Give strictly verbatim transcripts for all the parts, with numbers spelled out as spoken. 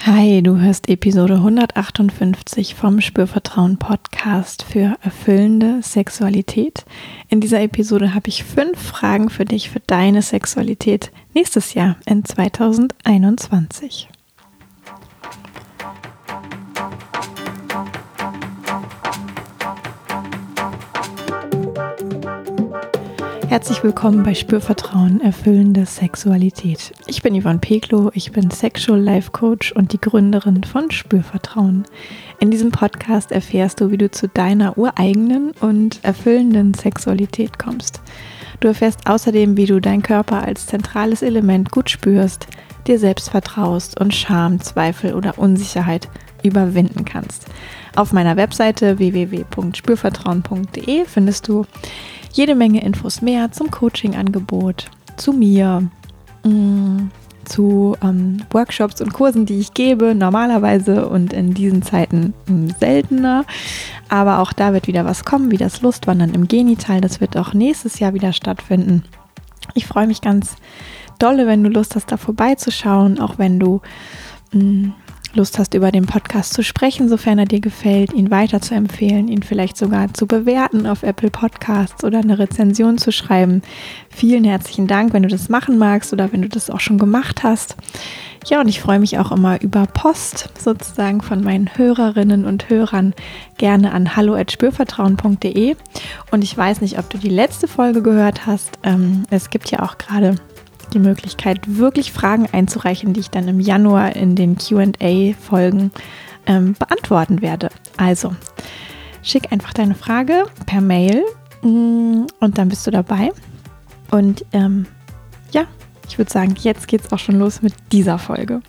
Hi, du hörst Episode hundertachtundfünfzig vom Spürvertrauen Podcast für erfüllende Sexualität. In dieser Episode habe ich fünf Fragen für dich für deine Sexualität nächstes Jahr in zweitausendeinundzwanzig. Herzlich willkommen bei Spürvertrauen, erfüllende Sexualität. Ich bin Yvonne Peklo, ich bin Sexual Life Coach und die Gründerin von Spürvertrauen. In diesem Podcast erfährst du, wie du zu deiner ureigenen und erfüllenden Sexualität kommst. Du erfährst außerdem, wie du deinen Körper als zentrales Element gut spürst, dir selbst vertraust und Scham, Zweifel oder Unsicherheit überwinden kannst. Auf meiner Webseite w w w punkt spürvertrauen punkt d e findest du jede Menge Infos mehr zum Coaching-Angebot, zu mir, mh, zu ähm, Workshops und Kursen, die ich gebe, normalerweise und in diesen Zeiten mh, seltener. Aber auch da wird wieder was kommen, wie das Lustwandern im Genital. Das wird auch nächstes Jahr wieder stattfinden. Ich freue mich ganz dolle, wenn du Lust hast, da vorbeizuschauen, auch wenn du mh, Lust hast, über den Podcast zu sprechen, sofern er dir gefällt, ihn weiter zu empfehlen, ihn vielleicht sogar zu bewerten auf Apple Podcasts oder eine Rezension zu schreiben. Vielen herzlichen Dank, wenn du das machen magst oder wenn du das auch schon gemacht hast. Ja, und ich freue mich auch immer über Post sozusagen von meinen Hörerinnen und Hörern gerne an hallo at spürvertrauen punkt d e. Und ich weiß nicht, ob du die letzte Folge gehört hast. Ähm, es gibt ja auch gerade die Möglichkeit, wirklich Fragen einzureichen, die ich dann im Januar in den Q and A-Folgen ähm, beantworten werde. Also, schick einfach deine Frage per Mail mh, und dann bist du dabei. Und ähm, ja, ich würde sagen, jetzt geht's auch schon los mit dieser Folge.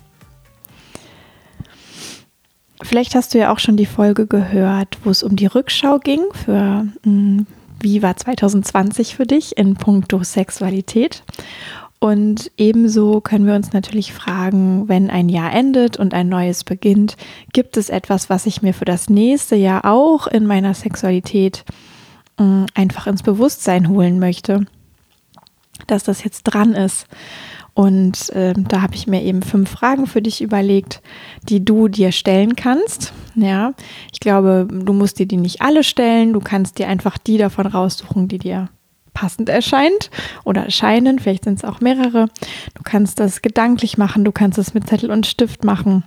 Vielleicht hast du ja auch schon die Folge gehört, wo es um die Rückschau ging für mh, wie war zwanzig zwanzig für dich in puncto Sexualität. Und ebenso können wir uns natürlich fragen, wenn ein Jahr endet und ein neues beginnt, gibt es etwas, was ich mir für das nächste Jahr auch in meiner Sexualität mh, einfach ins Bewusstsein holen möchte, dass das jetzt dran ist. Und äh, da habe ich mir eben fünf Fragen für dich überlegt, die du dir stellen kannst. Ja, ich glaube, du musst dir die nicht alle stellen, du kannst dir einfach die davon raussuchen, die dir passend erscheint oder erscheinen, vielleicht sind es auch mehrere. Du kannst das gedanklich machen, du kannst es mit Zettel und Stift machen.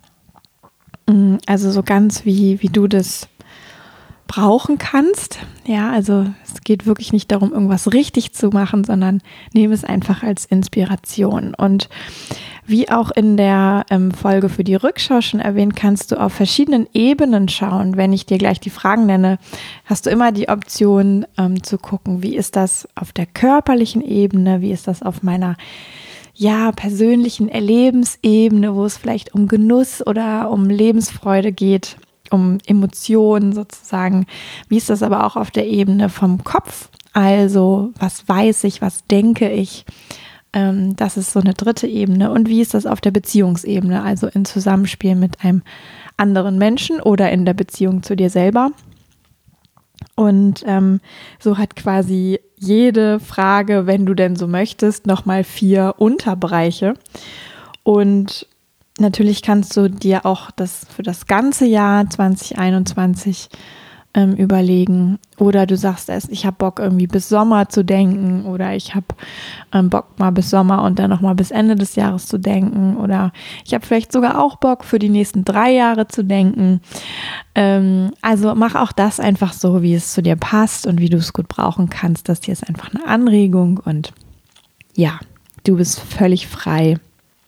Also so ganz wie, wie du das brauchen kannst. Ja, also es geht wirklich nicht darum, irgendwas richtig zu machen, sondern nehme es einfach als Inspiration. Und wie auch in der ähm, Folge für die Rückschau schon erwähnt, kannst du auf verschiedenen Ebenen schauen. Wenn ich dir gleich die Fragen nenne, hast du immer die Option ähm, zu gucken, wie ist das auf der körperlichen Ebene, wie ist das auf meiner ja, persönlichen Erlebensebene, wo es vielleicht um Genuss oder um Lebensfreude geht, um Emotionen sozusagen. Wie ist das aber auch auf der Ebene vom Kopf? Also, was weiß ich, was denke ich? Ähm, das ist so eine dritte Ebene. Und wie ist das auf der Beziehungsebene? Also im Zusammenspiel mit einem anderen Menschen oder in der Beziehung zu dir selber. Und ähm, so hat quasi jede Frage, wenn du denn so möchtest, nochmal vier Unterbereiche. Und natürlich kannst du dir auch das für das ganze Jahr zwanzig einundzwanzig ähm, überlegen. Oder du sagst erst, ich habe Bock irgendwie bis Sommer zu denken. Oder ich habe ähm, Bock mal bis Sommer und dann nochmal bis Ende des Jahres zu denken. Oder ich habe vielleicht sogar auch Bock für die nächsten drei Jahre zu denken. Ähm, also mach auch das einfach so, wie es zu dir passt und wie du es gut brauchen kannst. Das hier ist einfach eine Anregung. Und ja, du bist völlig frei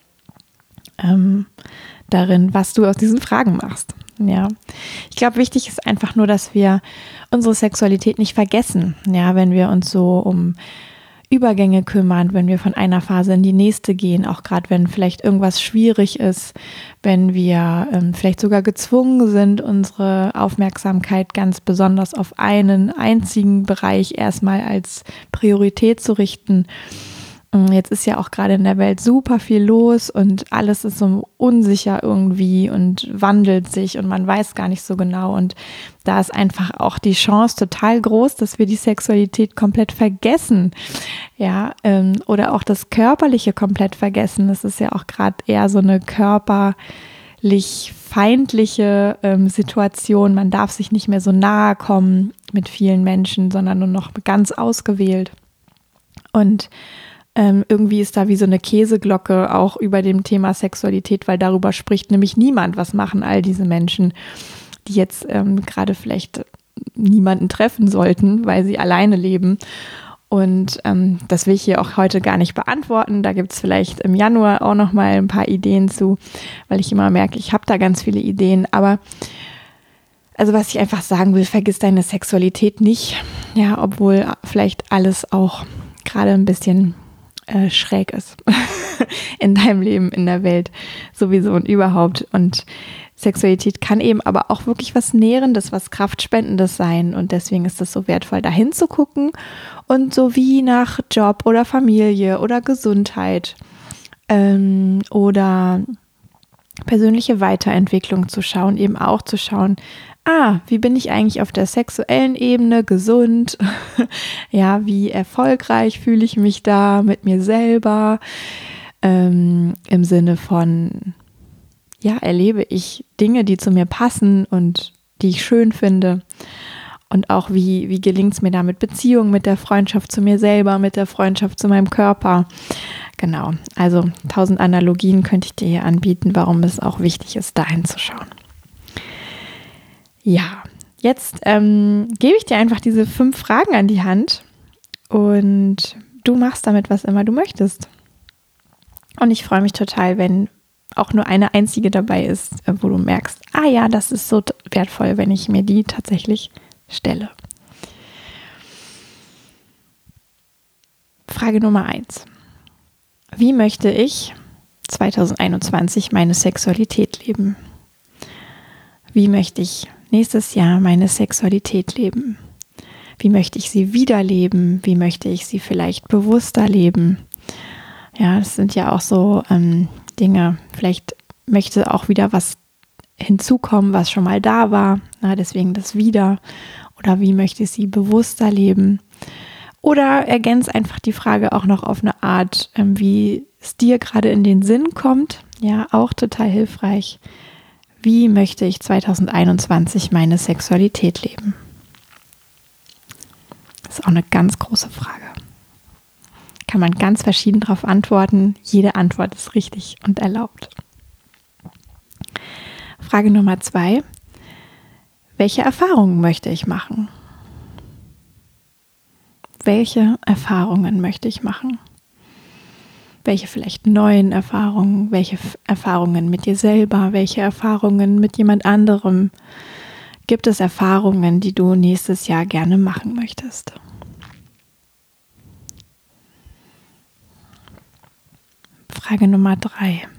Ähm, darin, was du aus diesen Fragen machst. Ja, ich glaube, wichtig ist einfach nur, dass wir unsere Sexualität nicht vergessen. Ja, wenn wir uns so um Übergänge kümmern, wenn wir von einer Phase in die nächste gehen, auch gerade wenn vielleicht irgendwas schwierig ist, wenn wir ähm, vielleicht sogar gezwungen sind, unsere Aufmerksamkeit ganz besonders auf einen einzigen Bereich erstmal als Priorität zu richten. Jetzt ist ja auch gerade in der Welt super viel los und alles ist so unsicher irgendwie und wandelt sich und man weiß gar nicht so genau. Und da ist einfach auch die Chance total groß, dass wir die Sexualität komplett vergessen. Ja, ähm, oder auch das Körperliche komplett vergessen. Das ist ja auch gerade eher so eine Körper- körperlich feindliche ähm, Situation. Man darf sich nicht mehr so nahe kommen mit vielen Menschen, sondern nur noch ganz ausgewählt. Und ähm, irgendwie ist da wie so eine Käseglocke auch über dem Thema Sexualität, weil darüber spricht nämlich niemand. Was machen all diese Menschen, die jetzt ähm, gerade vielleicht niemanden treffen sollten, weil sie alleine leben? Und ähm, das will ich hier auch heute gar nicht beantworten. Da gibt es vielleicht im Januar auch noch mal ein paar Ideen zu, weil ich immer merke, ich habe da ganz viele Ideen. Aber also was ich einfach sagen will, vergiss deine Sexualität nicht. Ja, obwohl vielleicht alles auch gerade ein bisschen äh, schräg ist in deinem Leben, in der Welt sowieso und überhaupt. Und Sexualität kann eben aber auch wirklich was Nährendes, was Kraftspendendes sein. Und deswegen ist es so wertvoll, da hinzugucken und so wie nach Job oder Familie oder Gesundheit ähm, oder persönliche Weiterentwicklung zu schauen, eben auch zu schauen, ah, wie bin ich eigentlich auf der sexuellen Ebene gesund? Ja, wie erfolgreich fühle ich mich da mit mir selber? Ähm, im Sinne von, ja, erlebe ich Dinge, die zu mir passen und die ich schön finde? Und auch, wie, wie gelingt es mir da mit Beziehungen, mit der Freundschaft zu mir selber, mit der Freundschaft zu meinem Körper? Genau, also tausend Analogien könnte ich dir hier anbieten, warum es auch wichtig ist, da hinzuschauen. Ja, jetzt ähm, gebe ich dir einfach diese fünf Fragen an die Hand und du machst damit, was immer du möchtest. Und ich freue mich total, wenn auch nur eine einzige dabei ist, wo du merkst, ah ja, das ist so wertvoll, wenn ich mir die tatsächlich stelle. Frage Nummer eins. Wie möchte ich zwanzig einundzwanzig meine Sexualität leben? Wie möchte ich nächstes Jahr meine Sexualität leben? Wie möchte ich sie wieder leben? Wie möchte ich sie vielleicht bewusster leben? Ja, das sind ja auch so ähm, Dinge. Vielleicht möchte auch wieder was hinzukommen, was schon mal da war. Na, deswegen das wieder. Oder wie möchte ich sie bewusster leben? Oder ergänzt einfach die Frage auch noch auf eine Art, ähm, wie es dir gerade in den Sinn kommt. Ja, auch total hilfreich. Wie möchte ich zwanzig einundzwanzig meine Sexualität leben? Das ist auch eine ganz große Frage. Kann man ganz verschieden darauf antworten. Jede Antwort ist richtig und erlaubt. Frage Nummer zwei. Welche Erfahrungen möchte ich machen? Welche Erfahrungen möchte ich machen? Welche vielleicht neuen Erfahrungen? Welche Erfahrungen mit dir selber? Welche Erfahrungen mit jemand anderem? Gibt es Erfahrungen, die du nächstes Jahr gerne machen möchtest? Frage Nummer drei.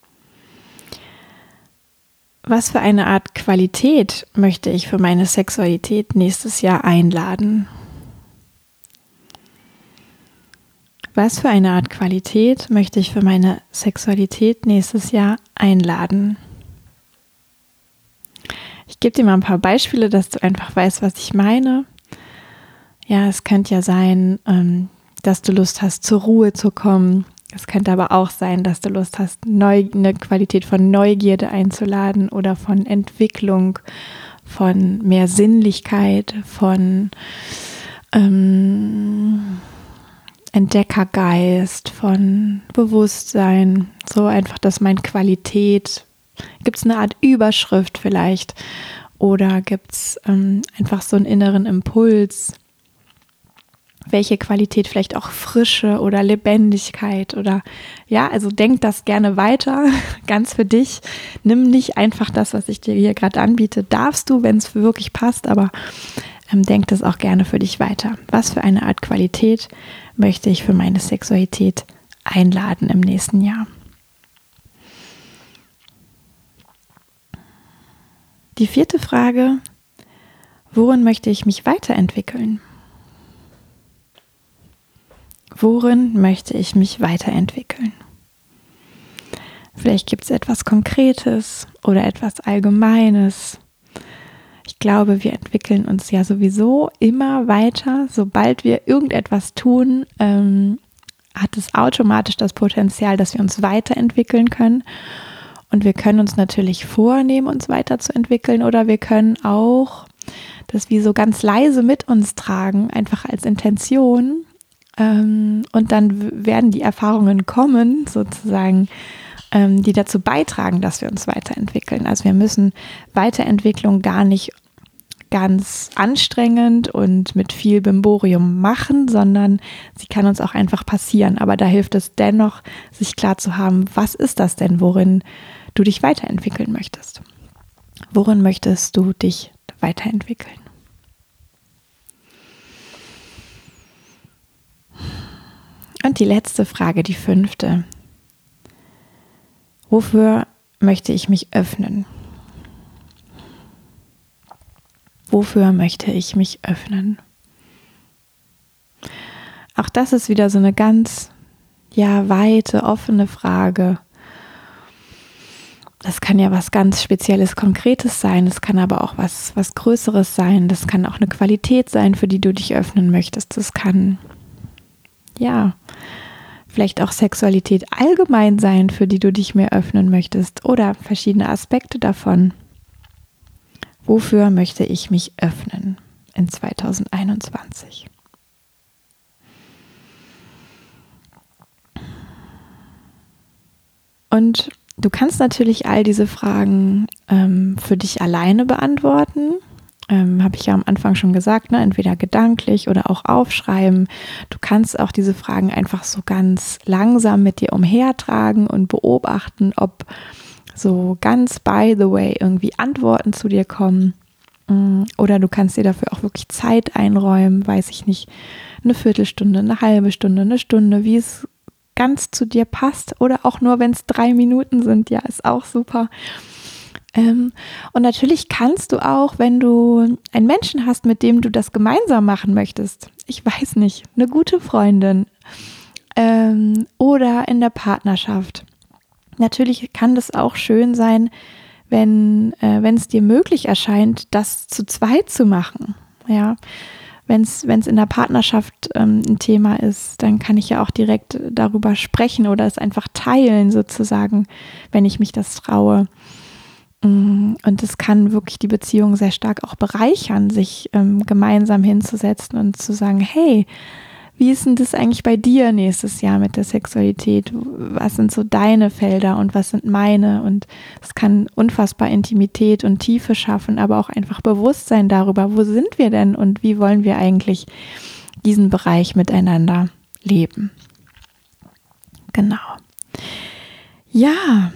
Was für eine Art Qualität möchte ich für meine Sexualität nächstes Jahr einladen? Was für eine Art Qualität möchte ich für meine Sexualität nächstes Jahr einladen? Ich gebe dir mal ein paar Beispiele, dass du einfach weißt, was ich meine. Ja, es könnte ja sein, dass du Lust hast, zur Ruhe zu kommen. Es könnte aber auch sein, dass du Lust hast, neu, eine Qualität von Neugierde einzuladen oder von Entwicklung, von mehr Sinnlichkeit, von ähm, Entdeckergeist, von Bewusstsein. So einfach, dass meine Qualität, gibt es eine Art Überschrift vielleicht oder gibt es ähm, einfach so einen inneren Impuls? Welche Qualität, vielleicht auch Frische oder Lebendigkeit oder ja, also denk das gerne weiter, ganz für dich. Nimm nicht einfach das, was ich dir hier gerade anbiete, darfst du, wenn es wirklich passt, aber ähm, denk das auch gerne für dich weiter. Was für eine Art Qualität möchte ich für meine Sexualität einladen im nächsten Jahr? Die vierte Frage, worin möchte ich mich weiterentwickeln? Worin möchte ich mich weiterentwickeln? Vielleicht gibt es etwas Konkretes oder etwas Allgemeines. Ich glaube, wir entwickeln uns ja sowieso immer weiter. Sobald wir irgendetwas tun, ähm, hat es automatisch das Potenzial, dass wir uns weiterentwickeln können. Und wir können uns natürlich vornehmen, uns weiterzuentwickeln, oder wir können auch das wie so ganz leise mit uns tragen, einfach als Intention. Ähm, und dann w- werden die Erfahrungen kommen, sozusagen, ähm, die dazu beitragen, dass wir uns weiterentwickeln. Also wir müssen Weiterentwicklung gar nicht ganz anstrengend und mit viel Bimborium machen, sondern sie kann uns auch einfach passieren. Aber da hilft es dennoch, sich klar zu haben, was ist das denn, worin du dich weiterentwickeln möchtest? Worin möchtest du dich weiterentwickeln? Und die letzte Frage, die fünfte. Wofür möchte ich mich öffnen? Wofür möchte ich mich öffnen? Auch das ist wieder so eine ganz, ja, weite, offene Frage. Das kann ja was ganz Spezielles, Konkretes sein. Das kann aber auch was, was Größeres sein. Das kann auch eine Qualität sein, für die du dich öffnen möchtest. Das kann, ja, vielleicht auch Sexualität allgemein sein, für die du dich mehr öffnen möchtest. Oder verschiedene Aspekte davon. Wofür möchte ich mich öffnen in zwanzig einundzwanzig? Und du kannst natürlich all diese Fragen ähm, für dich alleine beantworten. Ähm, habe ich ja am Anfang schon gesagt, ne? Entweder gedanklich oder auch aufschreiben. Du kannst auch diese Fragen einfach so ganz langsam mit dir umhertragen und beobachten, ob so ganz by the way irgendwie Antworten zu dir kommen. Oder du kannst dir dafür auch wirklich Zeit einräumen, weiß ich nicht, eine Viertelstunde, eine halbe Stunde, eine Stunde, wie es ganz zu dir passt. Oder auch nur, wenn es drei Minuten sind, ja, ist auch super. Ähm, und natürlich kannst du auch, wenn du einen Menschen hast, mit dem du das gemeinsam machen möchtest, ich weiß nicht, eine gute Freundin ähm, oder in der Partnerschaft. Natürlich kann das auch schön sein, wenn äh, wenn es dir möglich erscheint, das zu zweit zu machen. Ja, wenn es wenn es in der Partnerschaft ähm, ein Thema ist, dann kann ich ja auch direkt darüber sprechen oder es einfach teilen sozusagen, wenn ich mich das traue. Und das kann wirklich die Beziehung sehr stark auch bereichern, sich ähm, gemeinsam hinzusetzen und zu sagen, hey, wie ist denn das eigentlich bei dir nächstes Jahr mit der Sexualität? Was sind so deine Felder und was sind meine? Und es kann unfassbar Intimität und Tiefe schaffen, aber auch einfach Bewusstsein darüber, wo sind wir denn und wie wollen wir eigentlich diesen Bereich miteinander leben? Genau. Ja,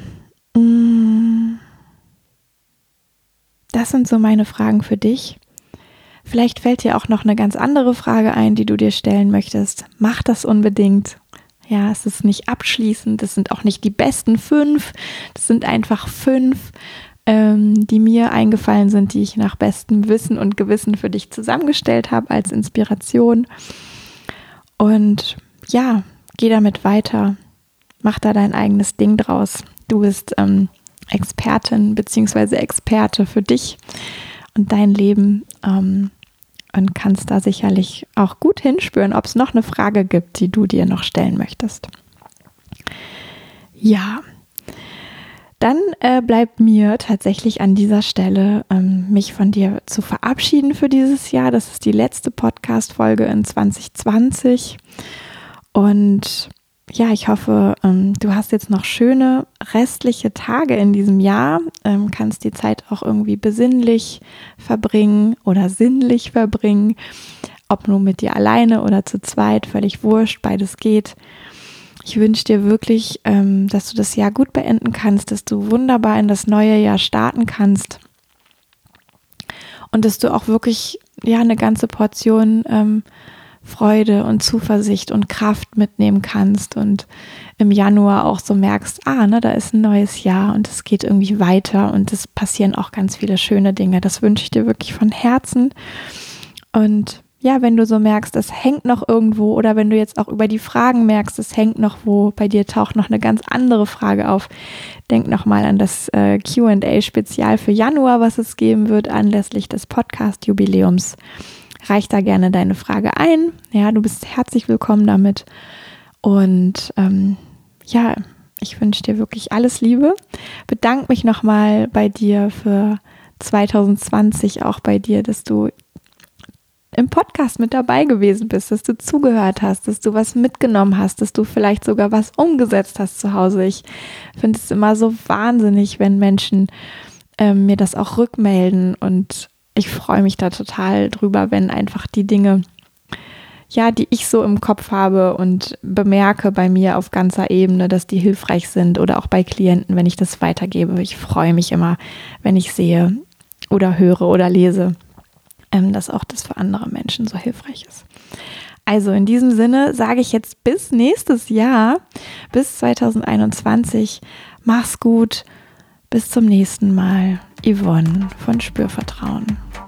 das sind so meine Fragen für dich. Vielleicht fällt dir auch noch eine ganz andere Frage ein, die du dir stellen möchtest. Mach das unbedingt. Ja, es ist nicht abschließend, das sind auch nicht die besten fünf. Das sind einfach fünf, ähm, die mir eingefallen sind, die ich nach bestem Wissen und Gewissen für dich zusammengestellt habe als Inspiration. Und ja, geh damit weiter. Mach da dein eigenes Ding draus. Du bist ähm, Expertin bzw. Experte für dich und dein Leben. Ähm, Und kannst da sicherlich auch gut hinspüren, ob es noch eine Frage gibt, die du dir noch stellen möchtest. Ja, dann äh, bleibt mir tatsächlich an dieser Stelle, ähm, mich von dir zu verabschieden für dieses Jahr. Das ist die letzte Podcast-Folge in zwanzig zwanzig. Und ja, ich hoffe, ähm, du hast jetzt noch schöne restliche Tage in diesem Jahr, ähm, kannst die Zeit auch irgendwie besinnlich verbringen oder sinnlich verbringen, ob nur mit dir alleine oder zu zweit, völlig wurscht, beides geht. Ich wünsche dir wirklich, ähm, dass du das Jahr gut beenden kannst, dass du wunderbar in das neue Jahr starten kannst und dass du auch wirklich ja eine ganze Portion ähm, Freude und Zuversicht und Kraft mitnehmen kannst und im Januar auch so merkst, ah, ne, da ist ein neues Jahr und es geht irgendwie weiter und es passieren auch ganz viele schöne Dinge. Das wünsche ich dir wirklich von Herzen. Und ja, wenn du so merkst, es hängt noch irgendwo oder wenn du jetzt auch über die Fragen merkst, es hängt noch wo, bei dir taucht noch eine ganz andere Frage auf, denk nochmal an das äh, Q and A-Spezial für Januar, was es geben wird anlässlich des Podcast-Jubiläums. Reich da gerne deine Frage ein. Ja, du bist herzlich willkommen damit. Und ähm, ja, Ich wünsche dir wirklich alles Liebe. Bedanke mich nochmal bei dir für zwanzig zwanzig, auch bei dir, dass du im Podcast mit dabei gewesen bist, dass du zugehört hast, dass du was mitgenommen hast, dass du vielleicht sogar was umgesetzt hast zu Hause. Ich finde es immer so wahnsinnig, wenn Menschen äh, mir das auch rückmelden, und ich freue mich da total drüber, wenn einfach die Dinge, ja, die ich so im Kopf habe und bemerke bei mir auf ganzer Ebene, dass die hilfreich sind, oder auch bei Klienten, wenn ich das weitergebe. Ich freue mich immer, wenn ich sehe oder höre oder lese, dass auch das für andere Menschen so hilfreich ist. Also in diesem Sinne sage ich jetzt bis nächstes Jahr, bis zwanzig einundzwanzig. Mach's gut, bis zum nächsten Mal. Yvonne von Spürvertrauen.